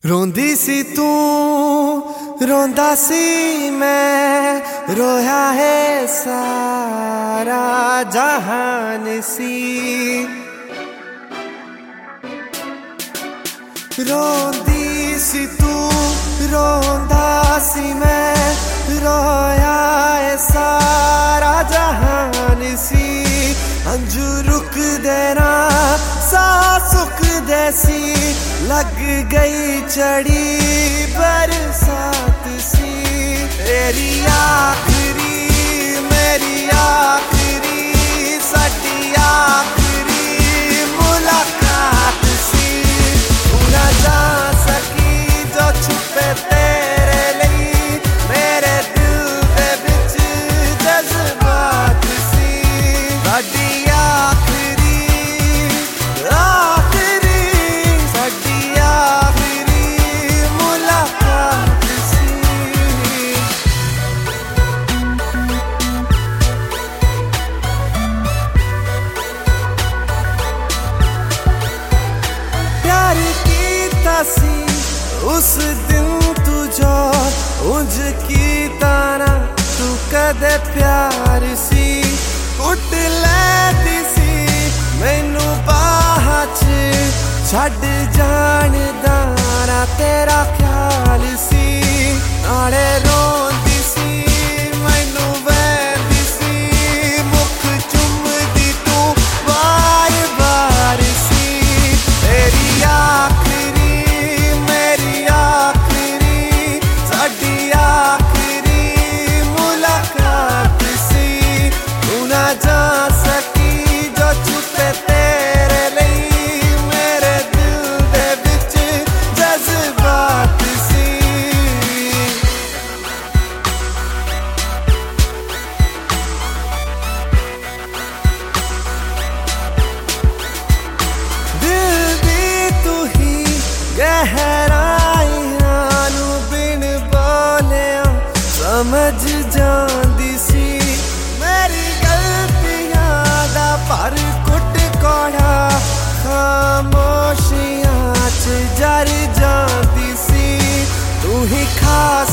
रोंदी सी तू रोंदा सी मैं, रोया है सारा जहान सी। रोंदी सी तू रोंदा सी मैं, रोया है सारा जहान सी। अंजू रुक देना सा सुख देसी, लग गई चढ़ी बरसात सी। तेरी आखिरी मेरी आखिरी साडी आखिरी मुलाकात सी। तू ना जा सकी जो छुपे तेरे लिए, मेरे दिल दे विच जज्बात सी। साडी उस दिन तू जो उंज की ताना, तू कदे प्यार सी कुट लैती सी मैनू बाह च छड्ड जान दाना। तेरा ख्याल सी नाले रोंदी सी मैनू वैंदी सी, मुख चुमदी तू बार बार सी। तेरी समझ जांदी सी मेरी गलतियां दा, पर कुट कोड़ा खामोशियां च जर जांदी सी। तू ही खास